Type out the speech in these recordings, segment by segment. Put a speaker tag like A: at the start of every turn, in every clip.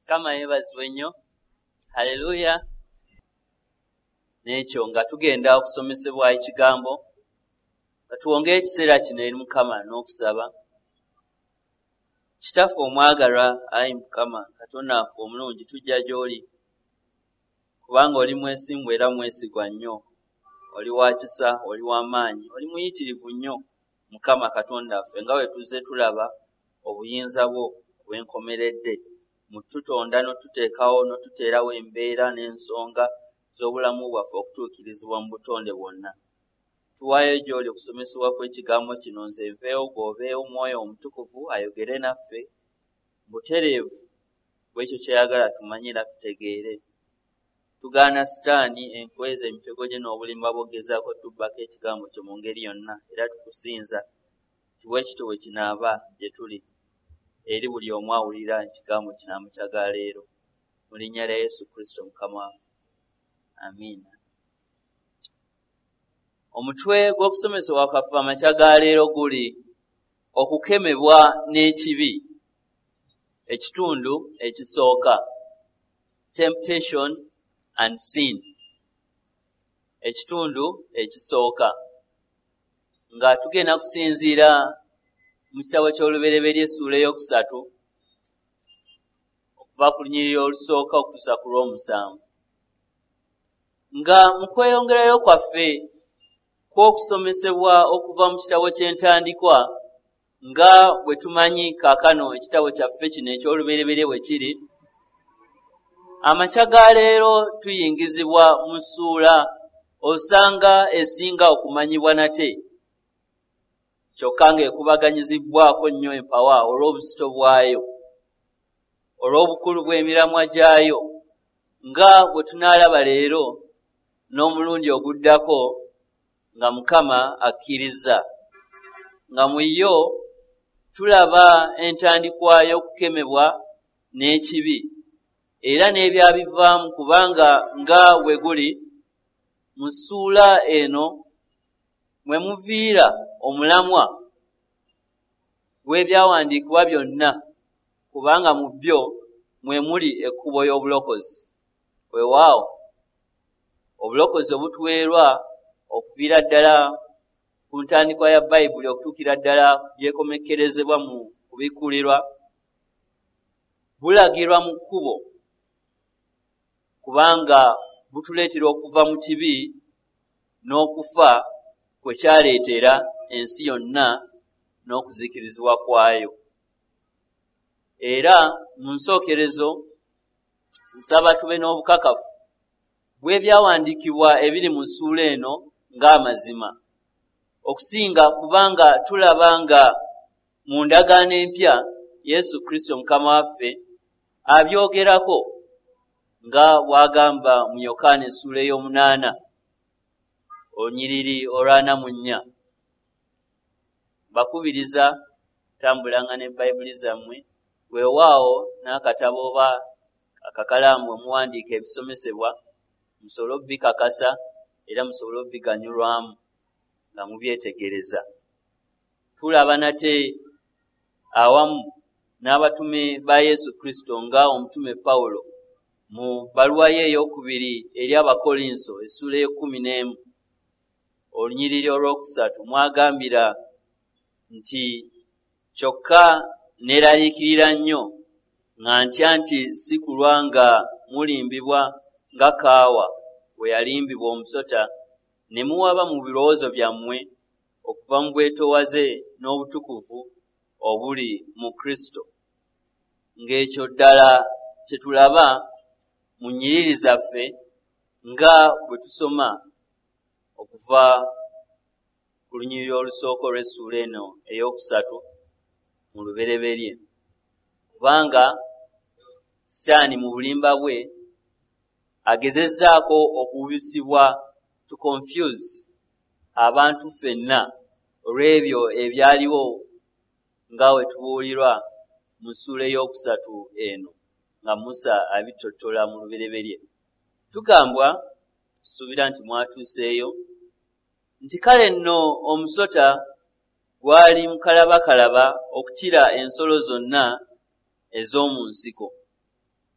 A: Kama yebazibwe nnyo. Haleluya. N'ekyo nga tugenda okusomesebwa ekigambo, katuwongere ekiseera kino eri Mukama n'okusaba. Kitaffe omwagalwa, ayi Mukama Katonda waffe omulungi, tujja gy'oli kubanga oli mwesimbu era mwesigwa nnyo. Oli wa kisa, oli w'amaanyi, oli muyitirivu nnyo Mukama Katonda waffe, nga bwe tuzze tulaba obuyinza bwo bwenkomeredde mu tutonda n'otuteekawo n'otuteerawo embeera n'ensonga z'obulamu bwaffe okutuukirizibwa mu butonde bwonna. Tuwaayo gy'oli okusomesebwa kw'ekigambo kino, nze nveewo gw'obeewo Mwoyo Omutukuvu ayogere naffe butereevu bw'ekyo ky'ayagala tumanyira tutegeere. Tugaana Sitaani, enkweza, emitego gye n'obulimba bw'ogezaako tubbako ekigambo kyo mu ngeri yonna, era tukusinza kiwe kityo bwe kinaaba gye tuli eri buli omu awulira ekigambo kinaamu kyaga leero. Mu linnya lya Yesu Kristo Mukama waffe. Amiina. Omutwe gw'okusomesebwa kwaffe amakya ga leero guli okukemebwa n'ekibi. Ekitundu ekisooka, temptation and sin. Ekitundu ekisooka nga tugenda kusinziira mu kitabo ky'Olubereberye essuula ey'okusatu okuva ku lunyiriri olusooka okutuusa ku lw'omusanvu. Nga mu kweyongerayo kwaffe kw'okusomesebwa okuva mu kitabo ky'entandikwa, nga bwe tumanyi kaakano ekitabo kyaffe kino eky'Olubereberye bwe kiri, amakya ga leero tuyingizibwa mu ssuula osanga esinga okumanyibwa nate, kyokka ng'ekubaganyizibwako nnyo empawa olw'obuzito bwayo, olw'obukulu bw'emiramwa gyayo, nga bwe tunaalaba leero n'omulundi oguddako nga Mukama akkiriza. Nga mu yo tulaba entandikwa y'okukemebwa n'ekibi era n'ebyabivaamu, kubanga nga bwe guli mu ssuula eno mwe muviira omulamwa w'ebyawandiikibwa byonna, kubanga mu byo mwe muli ekkubo y'obulokozi. Weewaawo obulokozi obutuweerwa okuviira ddala ku ntandikwa ya Bayibuli okutuukira ddala byekomekkerezebwa mu kubikkulirwa, bulagirwa mu kkubo, kubanga butuleetera okuva mu kibi n'okufa kwe kyaleetera ensi yonna n'okuzikirizibwa kwayo. Era mu nsookerezo nsaba tube n'obukakafu bw'ebyawandiikibwa ebiri mu ssuula eno ng'amazima okusinga, kubanga tulaba nga mu ndagaano empya Yesu Kristo Mukama waffe abyogerako nga bw'agamba mu Yokaana essuula ey'omunaana olunyiriri olw'ana-mu-nnya. Bakubiriza tambulanga ne Bayibuli zammwe, weewaawo n'akatabo oba akakalaamu omuwandiika ebisomesebwa, musobole obbikakasa era musobole obbiganyulwamu nga mubyetegereza. Tulaba nate awamu n'abatume ba Yesu Kristo nga omutume Pawulo mu bbaluwa ye ey'okubiri eri Abakolinso essuula y'e11 olunyiriri olw'okusatu mwagambira nti, kyokka neeraliikirira nnyo nga ntya nti si kulwa nga mulimbibwa nga kaawa bwe yalimbibwa omusota, ne muwaba mu birowoozo byammwe okuva mu bwetoowaze n'obutukuvu obuli mu Kristo. Ng'ekyo ddala kye tulaba mu nnyiriri zaffe nga bwe tusoma okuva ku lunyiriri olusooka olw'essuula eno ey'okusatu mu Lubereberye. Kubanga Sitaani mu bulimba bwe agezezzaako okubisibwa to confuse abantu ffenna olw'ebyo ebyaliwo nga we tubuulirwa mu ssuula ey'okusatu eno nga Musa abitottola mu Lubereberye. Tugambwa, tusuubira nti mwatuuseeyo, nti kale nno omusota gwali mukalabakalaba okukira ensolo zonna ez'omu nsiko.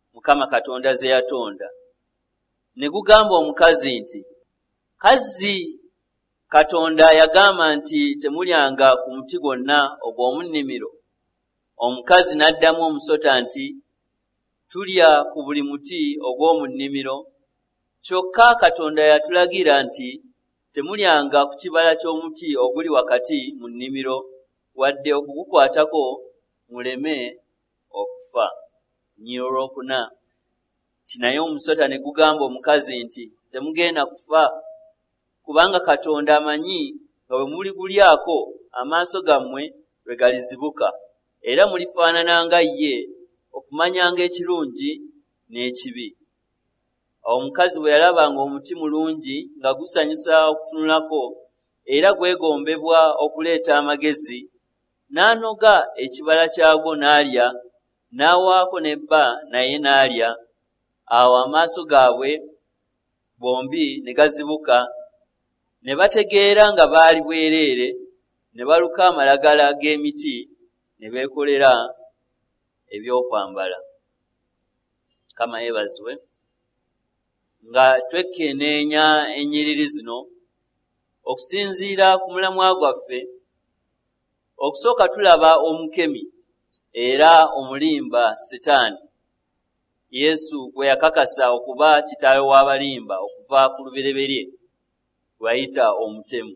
A: Mukama Katonda ze yatonda. Ne gugamba omukazi nti, kazi Katonda yagamba nti temulyanga ku muti gwonna ogw'omu nnimiro. Omukazi n'addamu omusota nti, tulya ku buli muti ogw'omu nnimiro, kyokka Katonda yatulagira nti temulyanga ku kibala ky'omuti oguli wakati mu nnimiro, wadde okugukwatako muleme okufa. Nnyiro olwokuna ti naye omusota ne gugamba omukazi nti temugenda kufa, kubanga Katonda amanyi nga bwe muligulyako amaaso gammwe lwe galizibuka, era mulifaanana nga ye okumanyanga ekirungi n'ekibi. Omukazi bwe yalabanga omuti mulungi nga gusanyusa okutunulako era gwegombebwa okuleeta amagezi, n'anoga ekibala kyagwo n'alya, n'awaako n'ebba naye n'alya. Awo amaaso gaabwe bombi ne gazibuka, ne bategeera nga baali bwereere, ne baluka amalagala g'emiti ne beekolera ebyokwambala. Kama yeebazibwe. Nga twekenneenya ennyiriri zino okusinziira ku mulamwa gwaffe, okusooka tulaba omukemi era omulimba Setaani, Yesu gwe yakakasa okuba kitaawe w'abalimba okuva ku lubereberye, gwe yayita omutemu.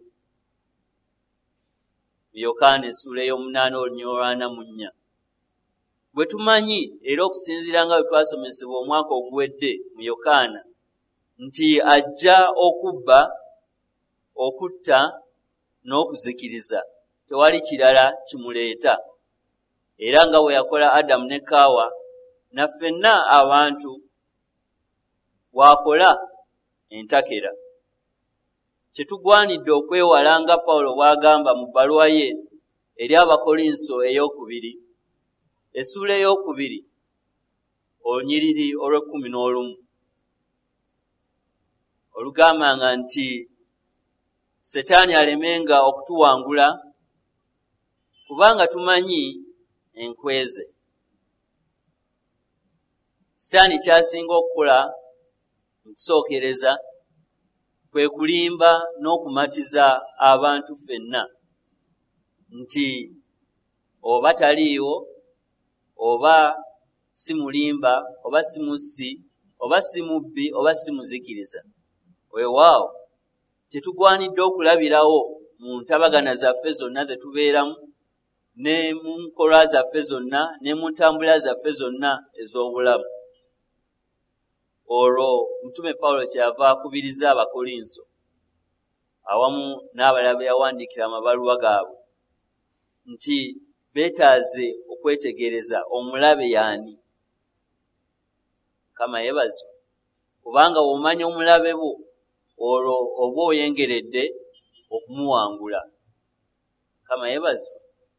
A: Yokaana essula ey'omunaana olunyiriri olw'ana mu nnya. Bwe tumanyi era okusinziira nga bwe twasomesebwa omwaka oguwedde mu Yokaana nti ajja okubba, okutta n'okuzikiriza, tewali kirala kimuleeta. Era nga bwe yakola Adamu ne Kaawa, naffenna abantu bw'akola entakera. Kyetugwanidde okwewala nga Pawulo bw'agamba mu bbaluwa ye eri Abakolinso ey'okubiri, essula ey'okubiri olunyiriri olw'11, olugambanga nti Setaani alemenga okutuwangula kubanga tumanyi enkweze. Setaani kyasinga okukola mu kusookereza kwe kulimba n'okumatiza abantu ffenna nti oba taliiwo, oba si mulimba, oba si mussi, oba si mubbi, oba si muzikiriza. Weewaawo tetugwanidde okulabirawo mu ntabagana zaffe zonna ze tubeeramu, ne mu nkolwa zaffe zonna, ne mu ntambula zaffe zonna ez'obulamu. Olwo Mutume Pawulo kyeyava akubiriza Abakolinso awamu n'abalala be yawandiikira amabaluwa gaabwe nti beetaaze okwetegereza omulabe y'ani. Kama yeebazibwe. Kubanga bw'omanya omulabe bo, olwo oba oyengeredde okumuwangula. Kama yeebazibwe.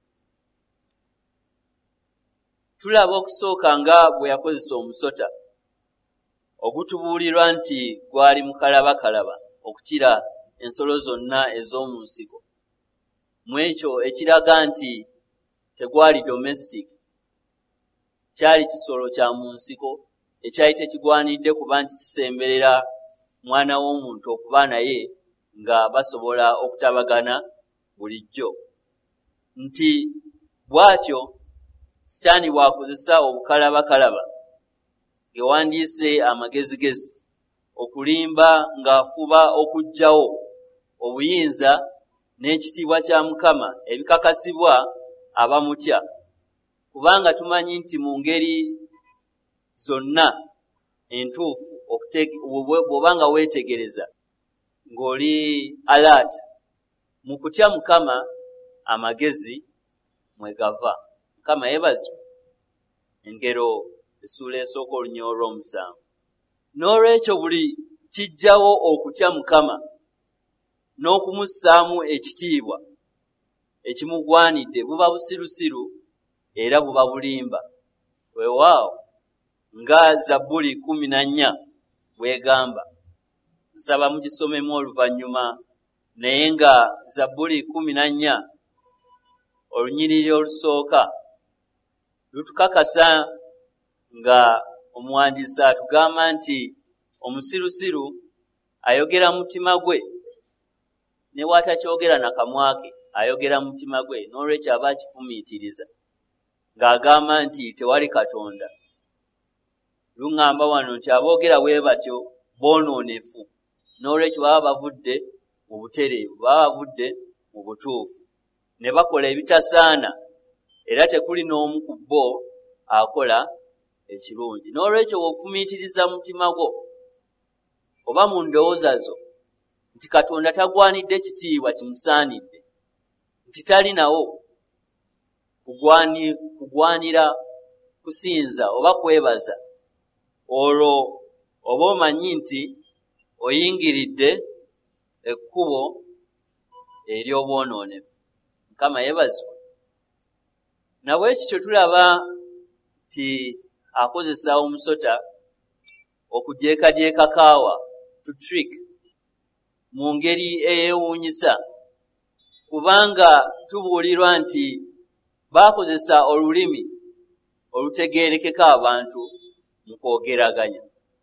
A: Tulaba okusooka nga bwe yakozesa omusota ogutubuulirwa nti gwali mukalabakalaba okukira ensolo zonna ez'omu nsiko. Mu ekyo ekiraga nti tegwali domestic, kyali kisolo kya mu nsiko ekyali tekigwanidde kuba nti kisemberera mwana w'omuntu okuba naye nga basobola okutabagana bulijjo. Nti bw'atyo Setaani bw'akozesa obukalabakalaba gewandiise amagezigezi okulimba ng'afuba okuggyawo obuyinza n'ekitiibwa kya Mukama ebikakasibwa abamutya, kubanga tumanyi nti mu ngeri zonna entuufu bw'oba nga weetegereza ng'oli alert mu kutya Mukama, amagezi mwe gava. Mukama yeebazibwe. Engero essula esooka olunyiriri olw'omusanvu. N'olwekyo buli kijjawo okutya Mukama n'okumussaamu ekitiibwa ekimugwanidde buba busirusiru era buba bulimba. Weewaawo nga Zabbuli 14 bw'egamba. Nsaba mugisomemu oluvannyuma, naye nga Zabbuli 14 olunyiriri olusooka lutukakasa nga omuwandiisi atugamba nti omusirusiru ayogera mu mutima gwe ne bw'atakyogera na kamwa ke ayogera mu mutima gwe n'olwekyo aba akifumiitiriza ng'agamba nti tewali Katonda. Luŋŋamba wano nti aboogera bwe batyo boonoonefu n'olwekyo baba bavudde mu butereevu, baba bavudde mu butuufu ne bakola ebitasaana era tekuli n'omu ku bo akola ekirungi. N'olwekyo bw'ofumiitiriza mu mutima gwo oba mu ndowooza zo nti Katonda tagwanidde kitiibwa kimusaanidde, nti talinawo kugwanira kusinza oba kwebaza, olwo oba omanyi nti oyingiridde ekkubo ery'obwonoonefu. Mukama yeebazibwe. Nabwe ekyo tulaba nti akozesa omusota okujeekajeeka kaawa, to trick, mu ngeri eyeewuunyisa, kubanga tubuulirwa nti baakozesa olulimi olutegeerekeka abantu mu kwogeraganya.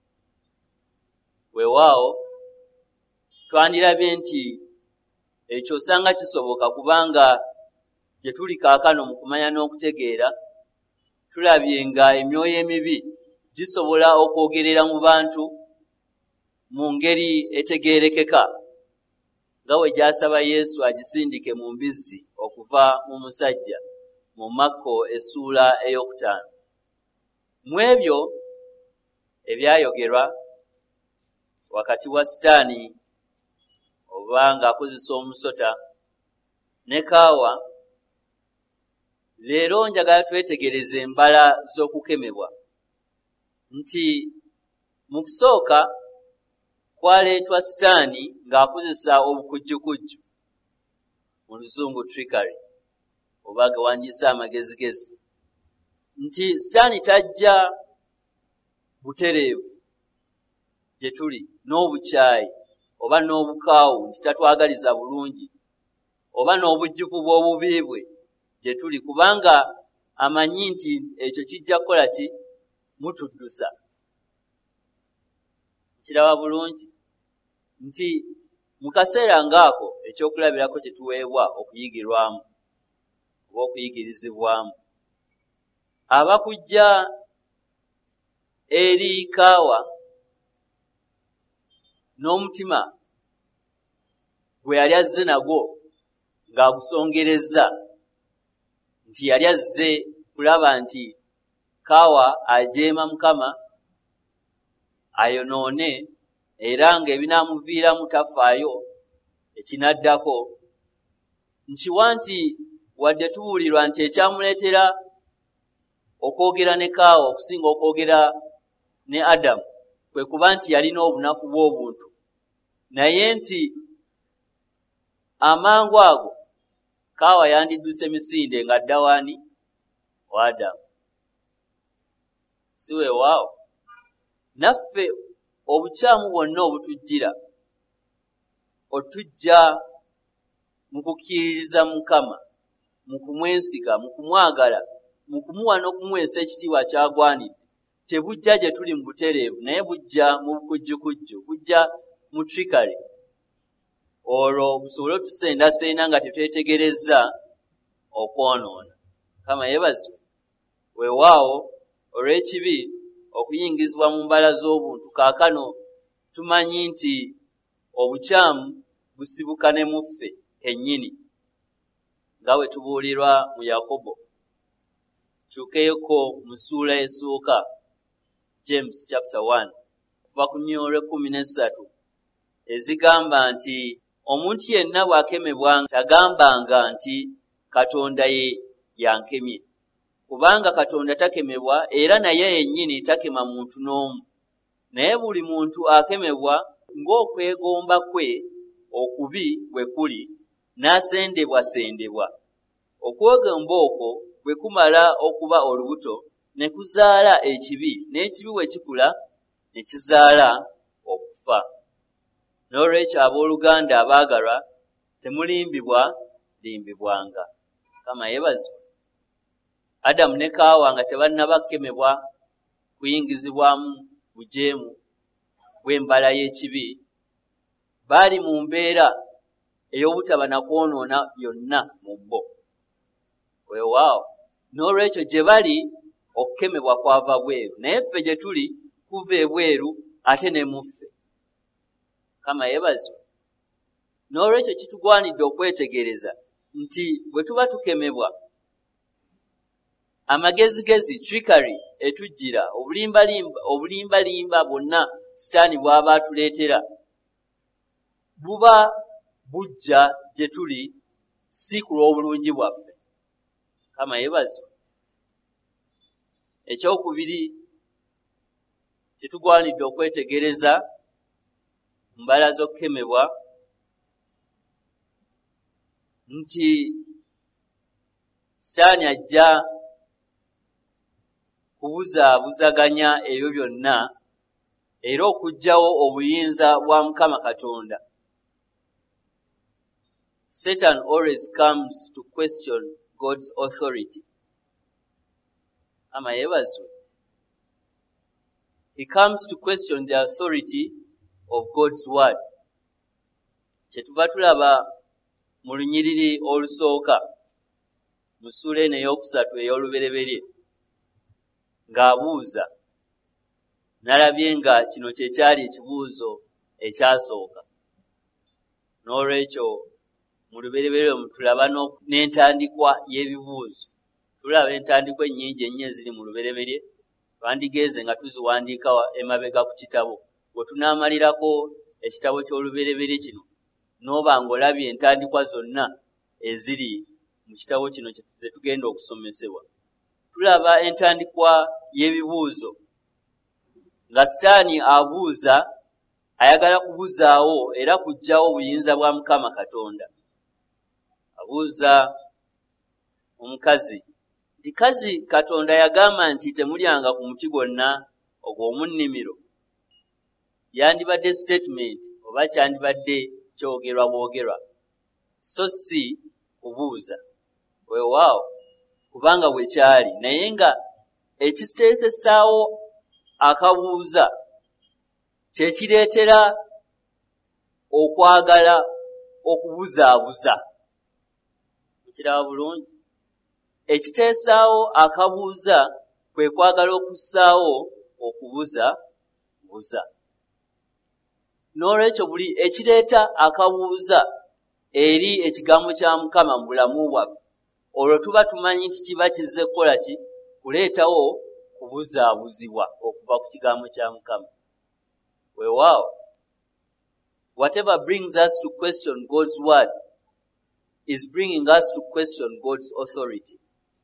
A: Weewaawo twandirabye nti ekyo osanga kisoboka kubanga gye tuli kaakano mu kumanya n'okutegeera tulabye nga emyoyo emibi gisobola okwogerera mu bantu mu ngeri etegeerekeka nga bwe gyasaba Yesu agisindike mu mbizzi okuva mu musajja mu Makko essuula ey'okutaano. Mu ebyo ebyayogerwa wakati wa Sitaani oba ng'akozesa omusota ne kaawa, leero njagala twetegereze embala z'okukemebwa nti mu kusooka kwaleetwa Sitaani ng'akozesa obukujjukujju, mu Luzungu trickery oba gawandiisa amagezigezi, nti Sitaani tajja butereevu gye tuli n'obukyayi oba n'obukaawu nti tatwagaliza bulungi oba n'obujjuvu bw'obubi bwe gye tuli, kubanga amanyi nti ekyo kijja kukola ki? Mutuddusa. Kiraba bulungi nti mu kaseera ng'ako ekyokulabirako kye tuweebwa okuyigirwamu oba okuyigirizibwamu, abakujja eri kaawa n'omutima gwe yali azze nagwo ng'agusongerezza nti yali azze kulaba nti kaawa ajeema Mukama ayonoone era ng'ebinaamuviiramu tafaayo ekinaddako, nkiwa nti wadde tubuulirwa nti ekyamuleetera okwogera ne kaawa okusinga okwogera ne Adamu kwe kuba nti yalina obunafu bw'obuntu, naye nti amangu ago kaawa yandidduse misinde ng'adda wani? Wa Adamu. Si weewaawo? Naffe obukyamu bwonna obutujjira otujja mu kukkiririza Mukama, mu kumwesiga, mu kumwagala, mu kumuwa n'okumuweesa ekitiibwa kyagwanidde, tebujja gye tuli mu butereevu naye bujja mu bukujjukujju, bujja mu trickery. Olwo busobole otusendaseena nga tetwetegerezza okwonoona. Mukama yeebazibwe. Weewaawo olw'ekibi okuyingizibwa mu mbala z'obuntu, kaakano tumanyi nti obukyamu busibuka ne mu ffe kennyini nga bwe tubuulirwa mu Yakobo. Kyukeyoko mu ssuula esooka, James chapter 1 kuva ku nnyo olw'e13 ezigamba nti omuntu yenna bw'akemebwa tagambanga nti Katonda ye yankemye, kubanga Katonda takemebwa era naye yennyini takema muntu n'omu, naye buli muntu akemebwa ng'okwegomba kwe okubi bwe kuli n'asendebwasendebwa. Okwegomba okwo bwe kumala okuba olubuto ne kuzaala ekibi, n'ekibi bwe kikula ne kizaala okufa. N'olwekyo abooluganda abaagalwa, temulimbibwa limbibwanga. Kama yeebazibwe. Adamu ne kaawa nga tebannaba kukemebwa kuyingizibwamu bujeemu bw'embala y'ekibi baali mu mbeera ey'obutaba na kwonoona byonna mu bo. Weewaawo n'olwekyo gye bali okukemebwa kwava bweru, naye ffe gye tuli kuva ebweru ate ne mu ffe. Kama yeebazibwe. N'olwekyo kitugwanidde okwetegereza nti bwe tuba tukemebwa amagezigezi trickery etujjira obulimbalimba bwonna sitaani bw'aba atuleetera buba bujja gye tuli si ku lw'obulungi bwaffe. Kama yeebazibwe. Ekyokubiri kitugwanidde okwetegereza mbala z'okukemebwa nti sitaani ajja kubuzaabuzaganya ebyo byonna era okuggyawo obuyinza bwa Mukama Katonda. Satan always comes to question God's authority. Ama yeebazibwe. He comes to question the authority of God's word. Kyetuva tulaba mu lunyiriri olusooka mu ssuula eno ey'okusatu ey'olubereberye ng'abuuza, nalabye nga kino kye kyali ekibuuzo ekyasooka. N'olwekyo mu lubereberye tulaba n'entandikwa y'ebibuuzo. Tulaba entandikwa ennyingi ennyo eziri mu lubereberye, twandigeeze nga tuziwandiika emabega ku kitabo. Bwe tunaamalirako ekitabo ky'olubereberye kino n'oba ng'olabye entandikwa zonna eziri mu kitabo kino ze tugenda okusomesebwa. Tulaba entandikwa y'ebibuuzo nga sitaani abuuza, ayagala kubuzaawo era kuggyawo obuyinza bwa Mukama Katonda. Abuuza omukazi nti, kazi Katonda yagamba nti temulyanga ku muti gwonna ogw'omu nnimiro? Yandibadde statement oba kyandibadde kyogerwa bwogerwa, so si kubuuza. Weewaawo kubanga bwe kyali, naye nga ekiteekesaawo akabuuza kye kireetera okwagala okubuzaabuza. Mukiraba bulungi? Ekiteesaawo akabuuza kwe kwagala okussaawo okubuza. N'olwekyo buli ekireeta akabuuza eri ekigambo kya Mukama mu bulamu bwaffe, olwo tuba tumanyi nti kiba kizze kukola ki? Kuleetawo kubuzaabuzibwa okuva ku kigambo kya Mukama. Weewaawo, whatever brings us to question God's word is bringing us to question God's authority.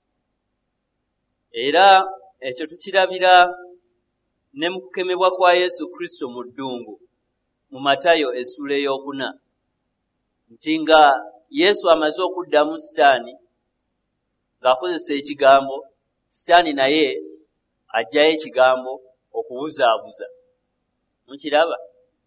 A: Era ekyo tukirabira ne mu kukemebwa kwa Yesu Kristo mu ddungu mu Matayo essuula ey'okuna, nti nga Yesu amaze okuddamu sitaani ng'akozesa ekigambo, sitaani naye aggyayo ekigambo okubuzaabuza. Mukiraba?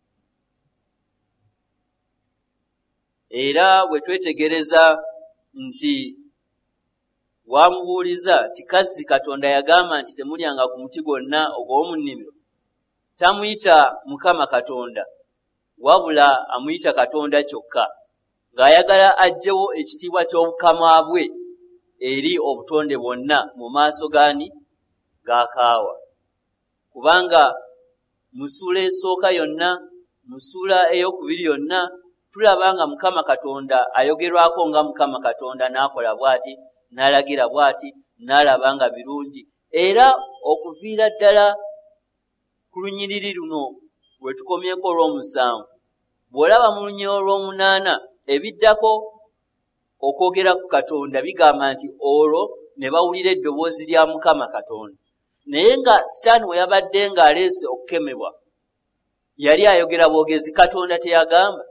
A: Era bwe twetegereza nti wamubuuliza nti kazi Katonda yagamba nti temulyanga ku muti gwonna ogw'omu nnimiro, tamuyita Mukama Katonda wabula amuyita Katonda kyokka, ng'ayagala aggyewo ekitiibwa ky'obukama bwe eri obutonde bwonna mu maaso gaani g'akaawa. Kubanga mu ssuula esooka yonna, mu ssuula ey'okubiri yonna, tulaba nga Mukama Katonda ayogerwako nga Mukama Katonda n'akola bw'ati, n'alagira bw'ati, n'alaba nga birungi. Era okuviira ddala ku lunyiriri luno bwe tukomyeko olw'omusanvu, bw'olaba mu lunyiriri olw'omunaana ebiddako okwogera ku Katonda bigamba nti olwo ne bawulira eddoboozi lya Mukama Katonda. Naye nga sitaani we yabadde ng'aleese okukemebwa, yali ayogera bwogezi Katonda teyagamba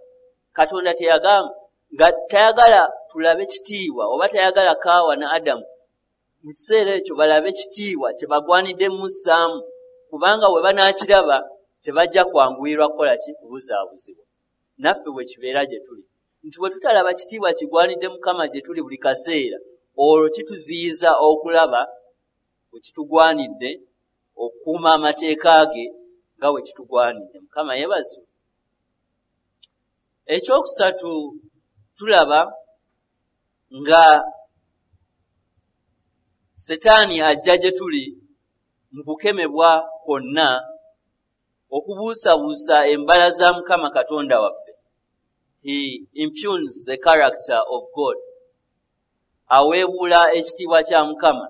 A: nga tayagala tulabe kitiibwa oba tayagala Kaawa ne Adamu mu kiseera ekyo balabe kitiibwa kye bagwanidde mussaamu, kubanga bwe banaakiraba tebajja kwanguirwa kukola ki? Kubuzaabuzibwa. Naffe bwe kibeera gye tuli, nti bwe tutalaba kitiibwa kigwanidde Mukama gye tuli buli kaseera, olwo kituziyiza okulaba bwe kitugwanidde okukuuma amateeka ge nga bwe kitugwanidde. Mukama yeebazibwe. Ekyokusatu tulaba nga Setaani ajja gye tuli mu kukemebwa kwonna okubuusabuusa embala za Mukama Katonda waffe. He impugns the character of God. Aweebula ekitiibwa kya Mukama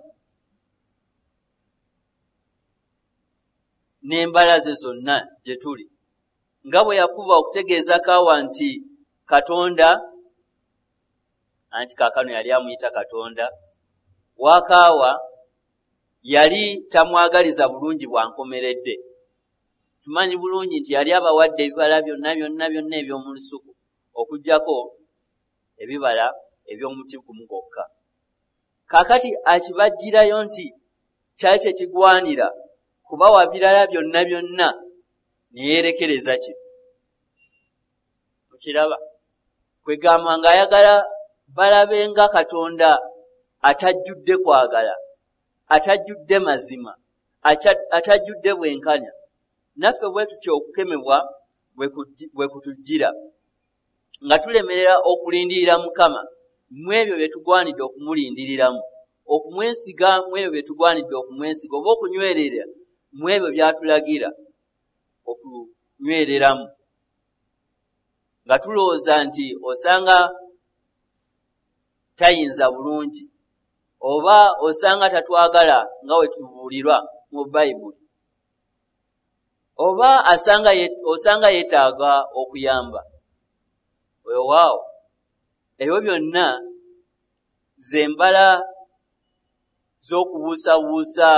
A: n'embala ze zonna gye tuli. Nga bwe yafuba okutegeeza Kaawa nti Katonda, anti kaakano yali amuyita Katonda, wa Kaawa yali tamwagaliza bulungi bwankomeredde. Tumanyi bulungi nti yali abawadde ebibala byonna eby'omu lusuku okuggyako ebibala eby'omuti gumu gwokka. Kaakati akibajjirayo nti kyali tekigwanira kubawa birala byonna ne yeerekereza kye. Mukiraba? Kwegamba ng'ayagala balabe nga Katonda atajjudde kwagala, atajjudde mazima, atajjudde bwenkanya. Naffe bwe tutyo okukemebwa bwe kutujjira, nga tulemerera okulindirira Mukama mu ebyo bye tugwanidde okumulindiriramu, okumwesiga mu ebyo bye tugwanidde okumwesiga, oba okunywerera mu ebyo by'atulagira okunywereramu, nga tulowooza nti osanga tayinza bulungi oba osanga tatwagala nga bwe tubuulirwa mu Bayibuli, oba osanga yeetaaga okuyamba. Weewaawo, ebyo byonna zembala z'okubuusabuusa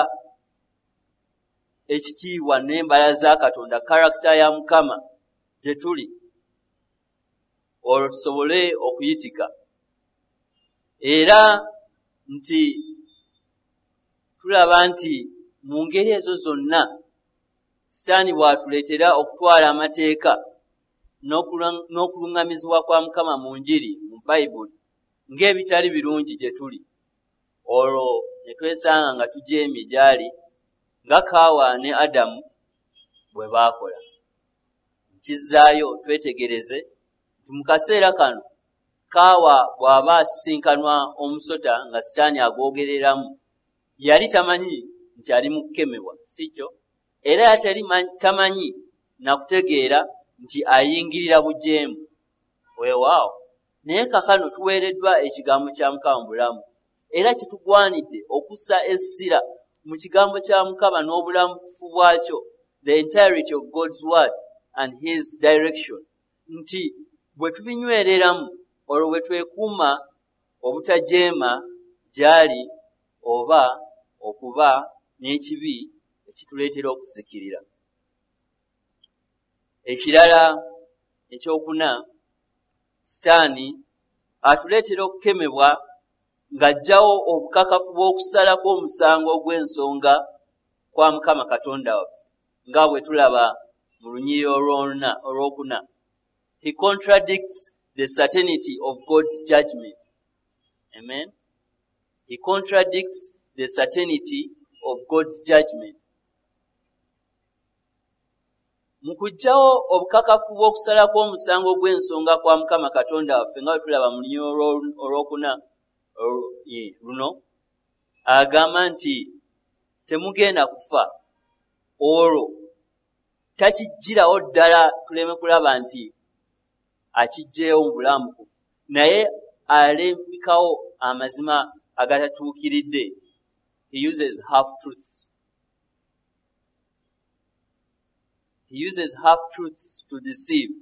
A: ekitiibwa n'embala za Katonda, karakita ya Mukama gye tuli, olwo tusobole okuyitika. Era nti tulaba nti mu ngeri ezo zonna Sitaani bw'atuleetera okutwala amateeka n'okuluŋŋamizibwa kwa Mukama mu njiri mu Bayibuli ng'ebitali birungi gye tuli, olwo ne twesanga nga tujeemye gy'ali nga Kaawa ne Adamu bwe baakola. Kizzaayo twetegereze nti mu kaseera kano Kaawa bw'aba asisinkanwa omusota nga Sitaani agwogereramu, yali tamanyi nti ali mu kukemebwa, si kyo? Era yali tamanyi na kutegeera nti ayingirira bujeemu. Weewaawo, naye kakano tuweereddwa ekigambo kya Mukama mu bulamu, era kitugwanidde okussa essira mu kigambo kya Mukama n'obulamufu bwakyo, the entirety of God's word and his direction, nti bwe tubinywereramu olwo bwe twekuuma obutajeema gy'ali oba okuba n'ekibi ekituleetera okuzikirira. Ekirala ekyokuna, Sitaani atuleetera okukemebwa ng'aggyawo obukakafu bw'okusalako omusango ogw'ensonga kwa Mukama Katonda waffe, nga bwe tulaba mu lunyiriri olwokuna. He contradicts the certainty of God's judgment. Amen. He contradicts the certainty of God's judgment. Mu kuggyawo obukakafu bw'okusalako omusango gw'ensonga kwa Mukama Katonda waffe, nga bwe tulaba mu lunyiriri olwokuna luno, agamba nti temugenda kufa, olwo takijjirawo ddala tuleme kulaba nti akiggyeewo mu bulamu, naye alembikawo amazima agatatuukiridde. He uses half-truths. He uses half-truths to deceive.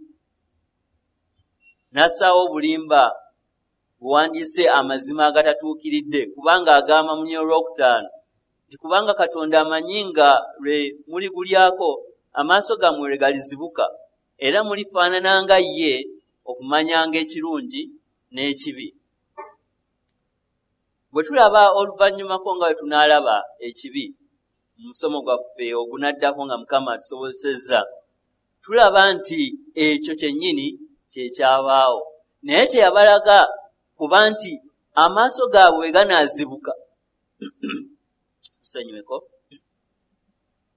A: Nassaawo obulimba buwandiise amazima agatatuukiridde, kubanga agamba mu nnyiriri olwokutaano nti kubanga Katonda amanyi nga lwe muligulyako amaaso gammwe lwe galizibuka, era mulifaanana nga ye okumanyanga ekirungi n'ekibi. Bwe tulaba oluvannyumako nga bwe tunaalaba ekibi mu musomo gwaffe ogunaddako nga Mukama atusobozesezza, tulaba nti ekyo kyennyini kyekyabaawo, naye teyabalaga kuba nti amaaso gaabwe ganaazibuka. Sonyiweko.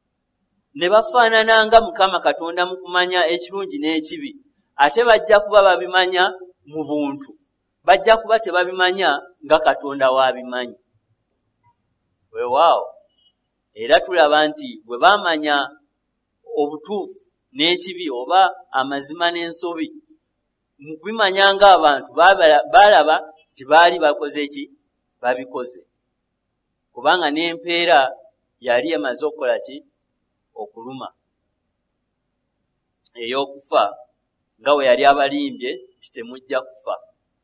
A: ne bafaanana nga Mukama Katonda mu kumanya ekirungi n'ekibi, ate bajja kuba babimanya mu buntu, bajja kuba tebabimanya nga Katonda waabimanyi. Weewaawo, era tulaba nti bwe baamanya obutuufu n'ekibi oba amazima n'ensobi, mu kubimanya ng'abantu baalaba nti baali bakoze ki? Babikoze. Kubanga n'empeera yali emaze okukola ki? Okuluma ey'okufa, nga bwe yali abalimbye nti temujja kufa.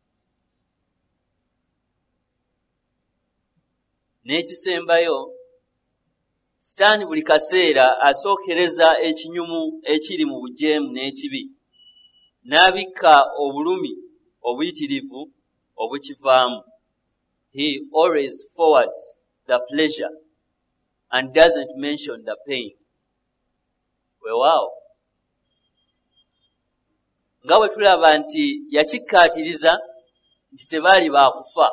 A: N'ekisembayo, Sitaani buli kaseera asookereza ekinyumu ekiri mu bujeemu n'ekibi, n'abikka obulumi obuyitirivu obukivaamu. He always forwards the pleasure and doesn't mention the pain. Weewaawo, nga bwe tulaba nti yakikkaatiriza nti tebaali baakufa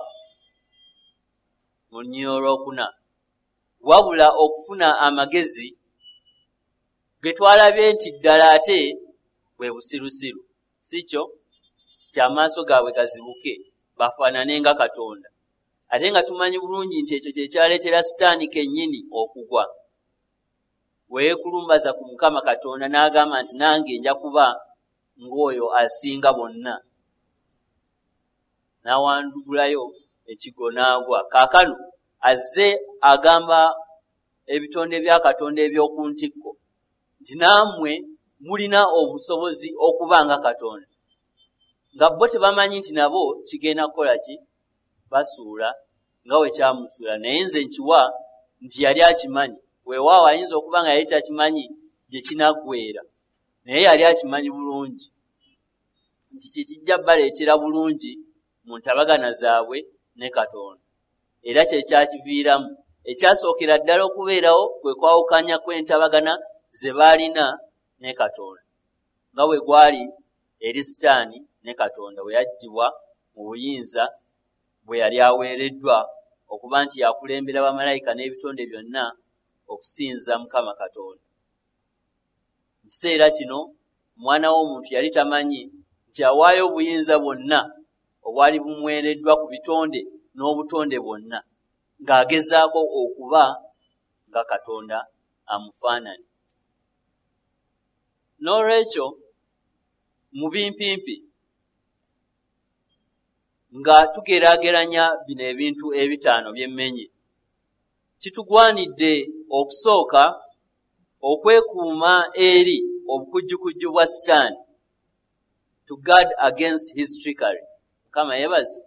A: mu Lunyiriri olwokuna, wabula okufuna amagezi ge twalabye nti ddala ate bwe busirusiru, si kyo ky'amaaso gaabwe gazibuke bafaanane nga Katonda, ate nga tumanyi bulungi nti ekyo kye kyaleetera Sitaani kennyini okugwa. Weekulumbaza ku Mukama Katonda n'agamba nti nange nja kuba ng'oyo asinga bonna, n'awandugulayo ekigo n'agwa. Kaakano azze agamba ebitonde bya Katonda eby'oku ntikko nti nammwe mulina obusobozi okuba nga Katonda, nga bo tebamanyi nti nabo kigenda kukola ki? Basuula nga bwe kyamusuula. Naye nze nkiwa nti yali akimanyi. Weewaawo ayinza okuba nga yali takimanyi gye kinaggweera, naye yali akimanyi bulungi nti kikijja baleetera bulungi mu ntabagana zaabwe ne Katonda. Era kye kyakiviiramu. Ekyasookera ddala okubeerawo kwe kwawukanya kw'entabagana ze baalina ne Katonda, nga bwe gwali eri Sitaani ne Katonda bwe yaggyibwa mu buyinza bwe yali aweereddwa okuba nti yakulembera bamalayika n'ebitonde byonna okusinza Mukama Katonda. Mu kiseera kino omwana w'omuntu yali tamanyi nti awaayo obuyinza bwonna obwali bumuweereddwa ku bitonde n'obutonde bwonna, ng'agezaako okuba nga Katonda amufaanane. N'olwekyo mu bimpimpi nga tugeraageranya bino ebintu ebitaano by'emmenye, kitugwanidde okusooka okwekuuma eri obukujjukujju bwa Sitaani, to guard against his trickery. Mukama yeebazibwe.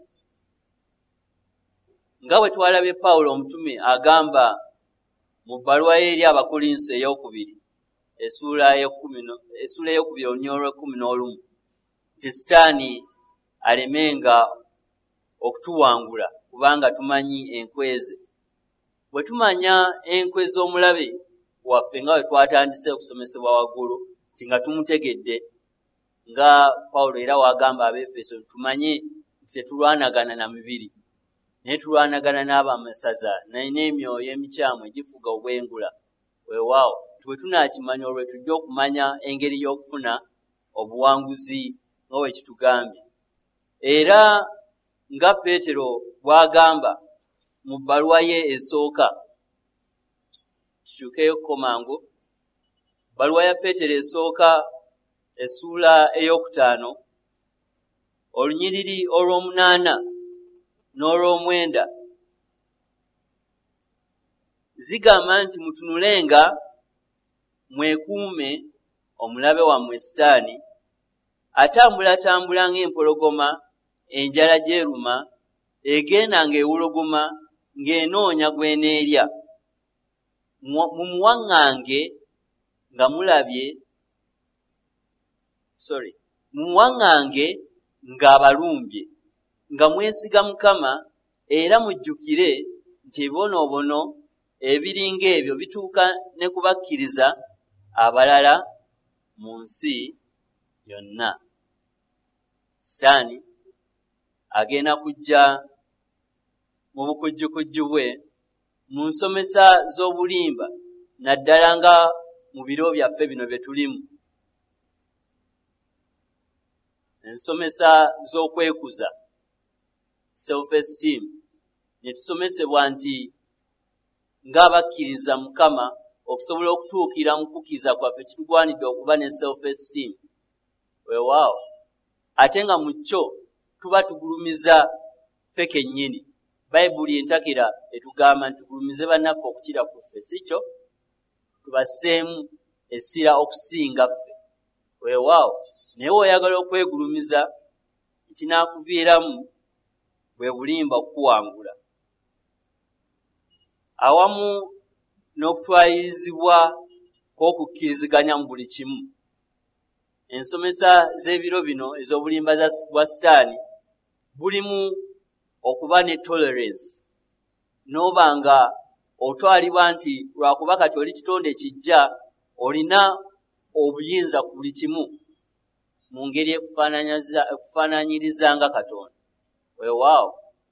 A: Nga bwe twalabye Pawulo omutume agamba mu bbaluwa ye eri Abakolinso ey'okubiri essuula ey'okubiri Olunyiriri olw'11 nti Sitaani alemenga okutuwangula kubanga tumanyi enkwe ze. Bwe tumanya enkwe z'omulabe waffe nga bwe twatandise okusomesebwa waggulu nti nga tumutegedde, nga Pawulo era wagamba Abeefeso tumanye nti tetulwanagana na mibiri, naye tulwanagana n'abamasaza n'emyoyo emikyamu egifuga obwengula. Weewaawo, bwe tunaakimanya olwo tujja okumanya engeri y'okufuna obuwanguzi nga bwe kitugambye. Era nga Peetero bw'agamba mu bbaluwa ye esooka, kikyukeyo komango, bbaluwa ya Peetero esooka essuula ey'okutaano olunyiriri olw'omunaana n'olw'omwenda, zigamba nti mutunulenga mwekuume omulabe wammwe Sitaani, atambulatambula ng'empologoma enjala gy'eruma, egenda ng'ewuluguma ng'enoonya gweneerya. Mumuwaŋŋange nga mulabye mumuwaŋŋange ng'abalumbye, nga mwesiga Mukama, era mujjukire nti ebibonoobono ebiri ng'ebyo bituuka ne kubakkiriza abalala mu nsi yonna. Sitaani agenda kujja mu bukujjukujju bwe mu nsomesa z'obulimba, naddala nga mu biro byaffe bino bye tulimu. Ensomesa z'okwekuza, self-esteem, ne tusomesebwa nti ng'abakkiriza Mukama okusobola okutuukira mu kukkiriza kwaffe kitugwanidde okuba ne self-esteem. Weewaawo. Ate nga mu kyo tuba tugulumiza ffe kennyini. Bayibuli entakera etugamba nti tugulumize bannaffe okukira ku ffe, si kyo? Tubasseemu essira okusinga ffe. Weewaawo. Naye oyagala okwegulumiza, ekinaakuviiramu bwe bulimba okukuwangula. Awamu n'okutwalirizibwa kw'okukkiriziganya mu buli kimu. Ensomesa z'ebiro bino ez'obulimba bwa Sitaani bulimu okuba ne tolerance. N'oba nga otwalibwa nti lwakuba kati oli kitonde kijja, olina obuyinza ku buli kimu mu ngeri ekufaananyiriza nga Katonda. Weewaawo.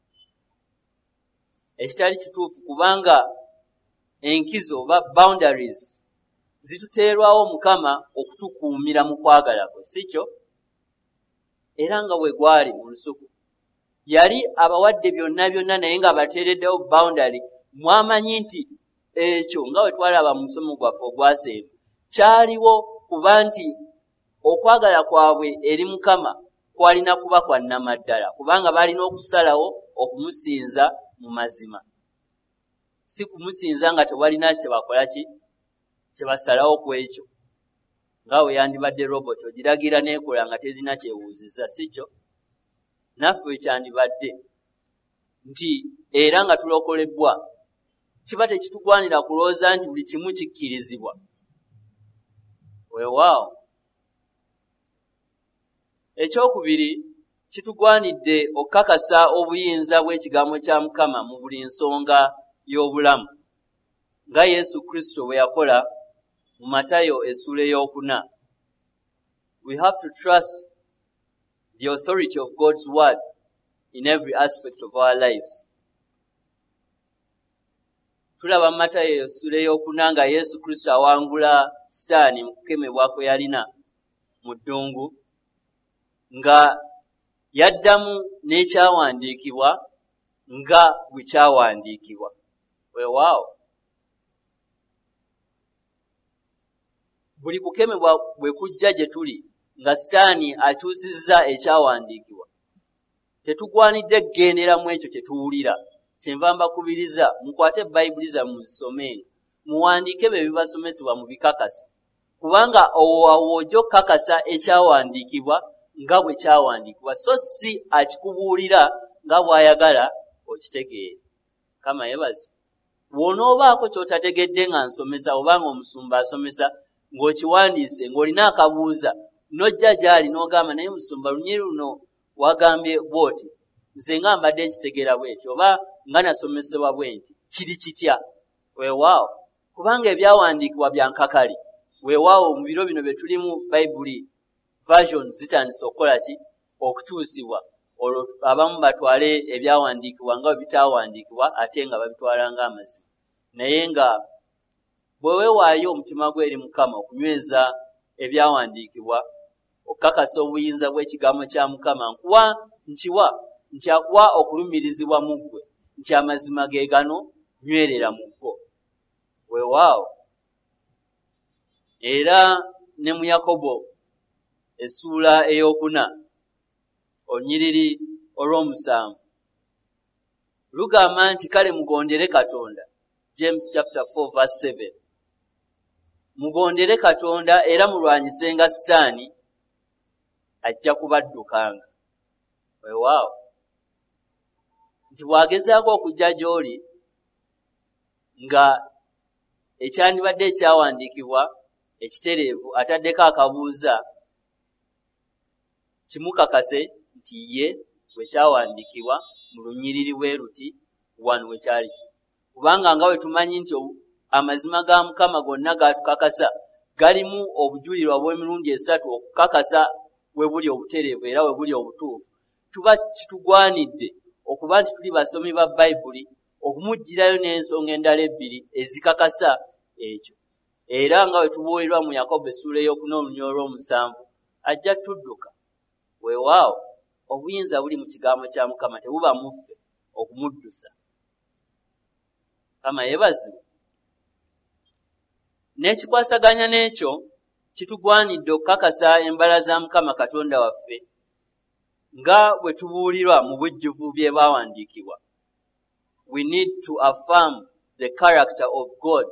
A: Ekitali kituufu kubanga enkizo oba boundaries zituteerwawo Mukama okutukuumira mu kwagala kwe, si kyo? Era nga bwe gwali mu lusuku yali abawadde byonna byonna naye nga bateereddewo boundary. Mwamanyi nti ekyo nga bwe twalaba mu musomo gwaffe ogwaseera kyaliwo kuba nti okwagala kwabwe eri Mukama kwalina kuba kwa nnamaddala kubanga balina okusalawo okumusinza mu mazima, si kumusinza nga tewalina kye bakola kye basalawo ku ekyo. Nga bwe yandibadde robot ogiragira n'ekola nga terina kyewuuziza, si kyo? Naffe bwe kyandibadde nti era nga tulokolebbwa kiba tekitugwanira kulowooza nti buli kimu kikkirizibwa. Weewaawo. Ekyokubiri, kitugwanidde okukakasa obuyinza bw'ekigambo kya Mukama mu buli nsonga y'obulamu nga Yesu Kristo bwe yakola mu Matayo essula ey'okuna. We have to trust the authority of God's word in every aspect of our lives. Tulaba mu Matayo essula ey'okuna nga Yesu Kristo awangula Sitaani mu kukemebwa kwe yalina mu ddungu, nga yaddamu n'ekyawandiikibwa nga bwe kyawandiikibwa. Weewaawo. Buli kukemebwa bwe kujja gye tuli nga Sitaani akyusizza ekyawandiikibwa, tetugwanidde kugendera mu ekyo kye tuwulira. Kyenva mbakubiriza mukwate Bayibuli zammwe muzisomenge, muwandiike bye bibasomesebwa mu bikakasa, kubanga ojja okukakasa ekyawandiikibwa nga bwe kyawandiikibwa, so si akikubuulira nga bw'ayagala okitegeere. Kama yebazi. Bw'onoobaako ky'otategedde nga nsomesa oba nga omusumba asomesa ng'okiwandiise ng'olina akabuuza, n'ojja gy'ali n'ogamba naye musumba lunyiri luno wagambye bw'oti, nze nga mbadde nkitegeera bw'eti oba nga nasomesebwa bw'enti, kiri kitya? Weewaawo. Kubanga ebyawandiikibwa bya nkakali. Weewaawo mu biro bino bye tulimu Bayibuli version zitandise okukola ki? Okukyusibwa. Olwo abamu batwale ebyawandiikibwa nga bwe bitaawandiikibwa ate nga babitwala ng'amazima. Naye nga bwe weewaayo omutima gwe eri Mukama okunyweza ebyawandiikibwa, okukakasa obuyinza bw'ekigambo kya Mukama, nkyakuwa okulumirizibwa mu ggwe, nti amazima ge gano, nywerera mu go. Weewaawo. Era ne mu Yakobo essula ey'okuna olunyiriri olw'omusanvu lugamba nti kale mugondere Katonda. James chapter 4 verse 7. Mugondere Katonda era mulwanyisenga Sitaani ajja kubaddukanga. Weewaawo. Nti bwagezaako okujja gy'oli nga ekyandibadde ekyawandiikibwa ekitereevu ataddeko akabuuza, kimukakase nti ye bwe kyawandiikibwa mu lunyiriri bwe ruti wano we kyali. Kubanga nga bwe tumanyi nti amazima ga Mukama gonna gaatukakasa galimu obujulirwa bw'emirundi esatu okukakasa we buli obutereevu era we buli obutuufu. Tuba kitugwanidde okuba nti tuli basomi ba Bayibuli okumuggyirayo n'ensonga endala ebbiri ezikakasa ekyo. era nga wetubuulirwa mu Yakobo essula ey'okuna ajja tudduka. Weewaawo obuyinza buli mu kigambo kya Mukama, tebuba muffe okumuddusa. Kama yeebazibwe. N'ekikwasaganya n'ekyo kitugwanidde okukakasa embala za Mukama Katonda waffe nga bwe tubuulirwa mu bujjuvu bye baawandiikibwa. We need to affirm the character of God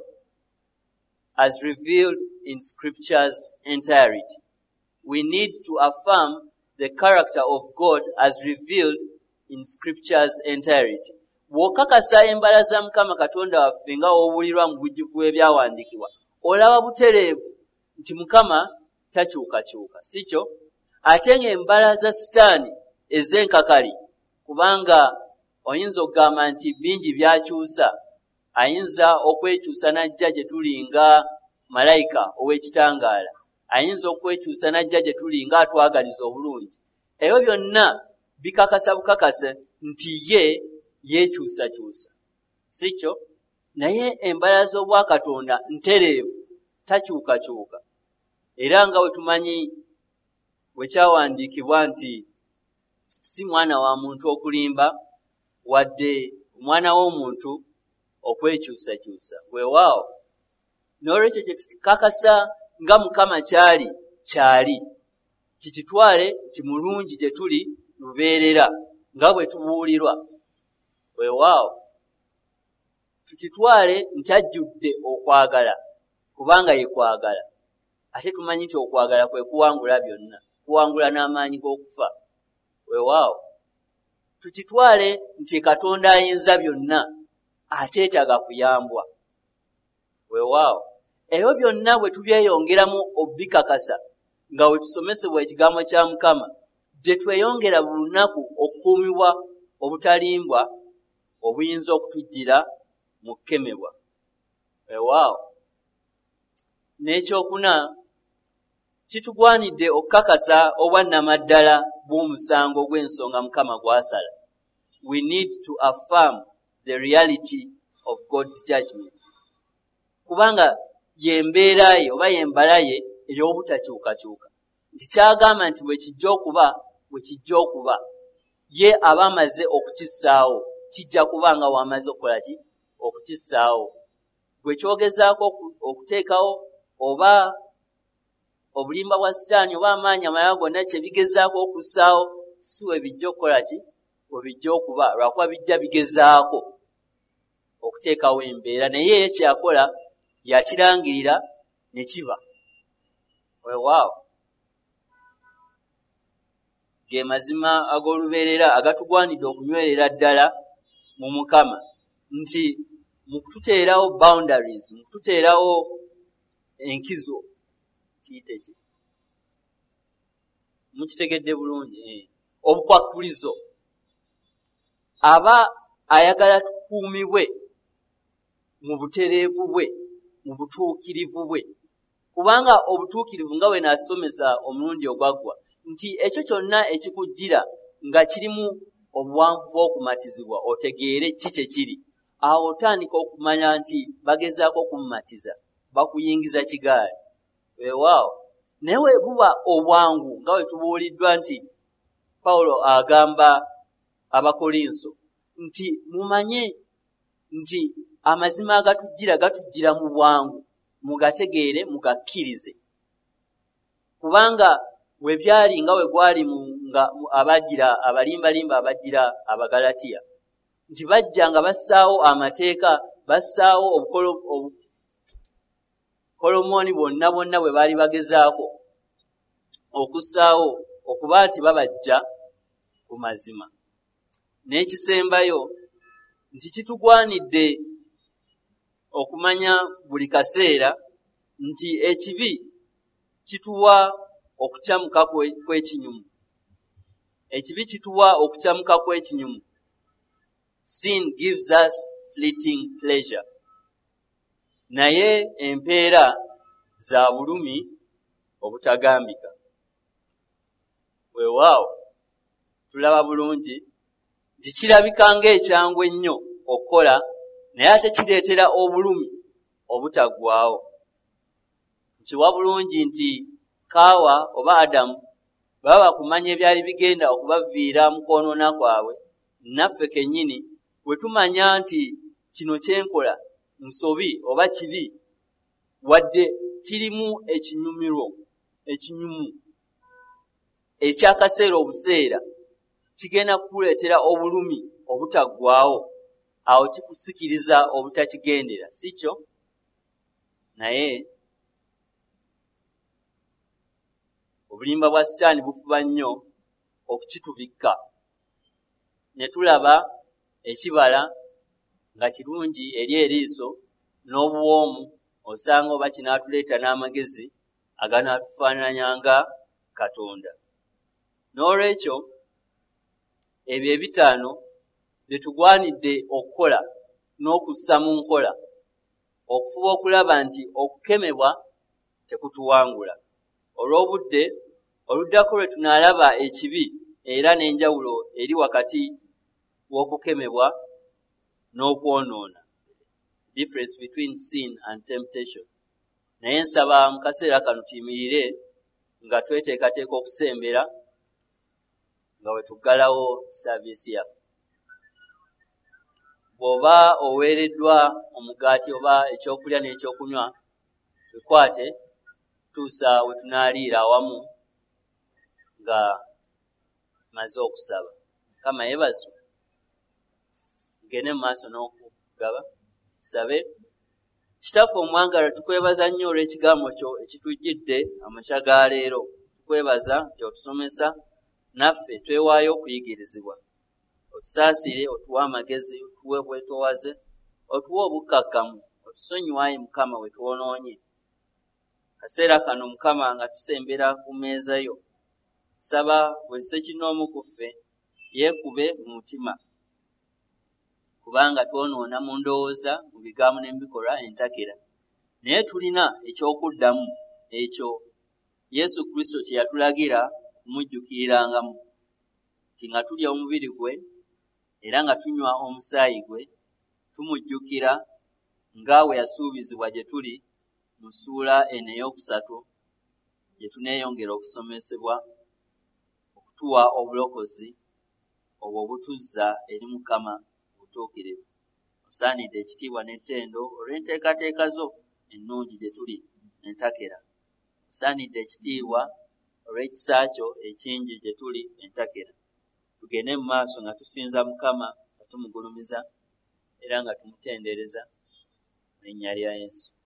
A: as revealed in Scripture's entirety. We need to affirm the character of God as revealed in Scripture's entirety. Bw'okakasa embala za Mukama Katonda waffe nga obuulirwa mu bujjuvu ebyawandiikibwa, olaba butereevu nti Mukama takyukakyuka, si kyo? Ate ng'embala za Sitaani ez'enkakali, kubanga oyinza okugamba nti bingi byakyusa, ayinza okwekyusa n'ajja gye tuli nga malayika ow'ekitangaala, ayinza okwekyusa n'ajja gye tuli nga atwagaliza obulungi. Ebyo byonna bikakasa bukakase nti ye yeekyusakyusa, si kyo? Naye embala z'obwakatonda ntereevu, takyukakyuka. Era nga bwe tumanyi bwe kyawandiikibwa nti si mwana wa muntu okulimba, wadde omwana w'omuntu okwekyusakyusa. Weewaawo, n'olwekyo kye tukakasa nga Mukama kyali, kikitwale kimulungi gye tuli lubeerera nga bwe tubuulirwa. Weewaawo, tukitwale nti ajjudde okwagala, kubanga ye kwagala. Ate tumanyi nti okwagala kwe kuwangula byonna, kuwangula n'amaanyi g'okufa. Weewaawo, tukitwale nti Katonda ayinza byonna, ateetaaga kuyambwa. Weewaawo, ebyo byonna bwe tubyeyongeramu obikakasa nga bwe tusomesebwa ekigambo kya Mukama, gye tweyongera buli lunaku okukuumibwa obutalimbwa obuyinza okutujjira mu kukemebwa. Weewaawo, n'ekyokuna kitugwanidde okukakasa obwannamaddala bw'omusango gw'ensonga Mukama gw'asala. We need to affirm the reality of God's judgment. Kubanga yembeera ye oba yembala ye ey'obutakyukakyuka. Nti kyagamba nti bwe kijja okuba, ye aba amaze okukissaawo, kijja kuba nga wamaze okukola ki? Okukissaawo. Bwe kyogezaako okuteekawo oba obulimba bwa Sitaani oba amaanyi amalala gonna kye bigezaako okussaawo, si we bijja okukola ki? We bijja okuba, lwakuba bijja bigezaako okuteekawo embeera, naye ye kyakola yakirangirira ne kiba. Weewaawo, ge mazima ag'olubeerera agatugwanidde okunywerera ddala mu Mukama, nti mu kututeerawo boundaries, mu kututeerawo enkizo, kiyite ki? Mukitegedde bulungi, obukwakulizo. Aba ayagala tukuumibwe mu butereevu bwe, mu butuukirivu bwe. Kubanga obutuukirivu nga bwe nasomesa omulundi ogwaggwa, nti ekyo kyonna ekikujjira nga kirimu obuwanvu bw'okumatizibwa, otegeere ki kye kiri. Awo otandika okumanya nti bagezaako okummatiza, bakuyingiza kigaali. Weewaawo, naye bwe buba obwangu nga bwe tubuuliddwa nti Pawulo agamba Abakolinso nti mumanye nti amazima gatujjira mu bwangu, mugategeere, mugakkirize. Kubanga we byali nga we gwali abalimbalimba abajjira Abagalatiya, nti bajja nga bassaawo amateeka, bassaawo Kolomooni bonna bwe baali bagezaako okussaawo okuba nti babajja ku mazima. N'ekisembayo nti kitugwanidde okumanya buli kaseera nti ekibi kituwa okukyamuka kw'ekinyumu. Ekibi kituwa okukyamuka kw'ekinyumu. Sin gives us fleeting pleasure. Naye empeera za bulumi obutagambika. Weewaawo, tulaba bulungi nti kirabika ng'ekyangu ennyo okukola, naye ate kireetera obulumi obutaggwaawo. nkiwa bulungi nti Kaawa oba Adamu baba kumanya ebyali bigenda okubaviira mu kwonoona kwabwe, naffe kennyini bwe tumanya nti kino kyenkola nsobi oba kibi, wadde kirimu ekinyumu ekyakaseera obuseera, kigenda kukuleetera obulumi obutaggwaawo, awo kikusikiriza obutakigendera, si kyo? Naye obulimba bwa Sitaani bufuba nnyo okukitubikka, ne tulaba ekibala nga kirungi eri eriiso n'obuwoomu, osanga oba kinaatuleeta n'amagezi aganaatufaananyanga Katonda. N'olwekyo ebyo ebitaano bye tugwanidde okukola n'okussa mu nkola, okufuba okulaba nti okukemebwa tekutuwangula. Olw'obudde oluddako lwe tunaalaba ekibi era n'enjawulo eri wakati w'okukemebwa n'okwonoona, difference between sin and temptation. Naye nsaba mu kaseera kano tuyimirire nga tweteekateeka okusembera nga bwe tuggalawo saaviisi yaffe. Bw'oba oweereddwa omugaati oba ekyokulya n'ekyokunywa, bikwate tuusa we tunaaliira awamu nga maze okusaba. Mukama yeebazwe. Tugende mu maaso n'okugaba tusabe. Kitaffe omwangalwa, tukwebaza nnyo olw'ekigambo kyo ekitujjidde amakya ga leero. Tukwebaza nti otusomesa, naffe twewaayo okuyigirizibwa. Otusaasire, otuwe amagezi, otuwe bwetoowaze, otuwe obukkakkamu, otusonyiwayi Mukama we twonoonye. Kaseera kano Mukama nga tusembera ku mmeeza yo, saba buli ssekinnoomu ku ffe yeekube mu mutima, kubanga twonoona mu ndowooza, mu bigambo n'ebikolwa entakera. Naye tulina ekyokuddamu ekyo Yesu Kristo kye yatulagira kumujjukirangamu, nti nga tulya omubiri gwe era nga tunywa omusaayi gwe, tumujjukira nga bwe yasuubizibwa gye tuli mu ssuula eno ey'okusatu, gye tuneeyongera okusomesebwa okutuwa obulokozi obwo obutuzza eri Mukama obutuukirivu. Osaanidde ekitiibwa n'ettendo olw'enteekateeka zo ennungi gye tuli entakera. Osaanidde ekitiibwa olw'ekisa kyo ekingi gye tuli entakera. Tugende mu maaso nga tusinza Mukama, nga tumugulumiza era nga tumutendereza mu linnya lya Yesu.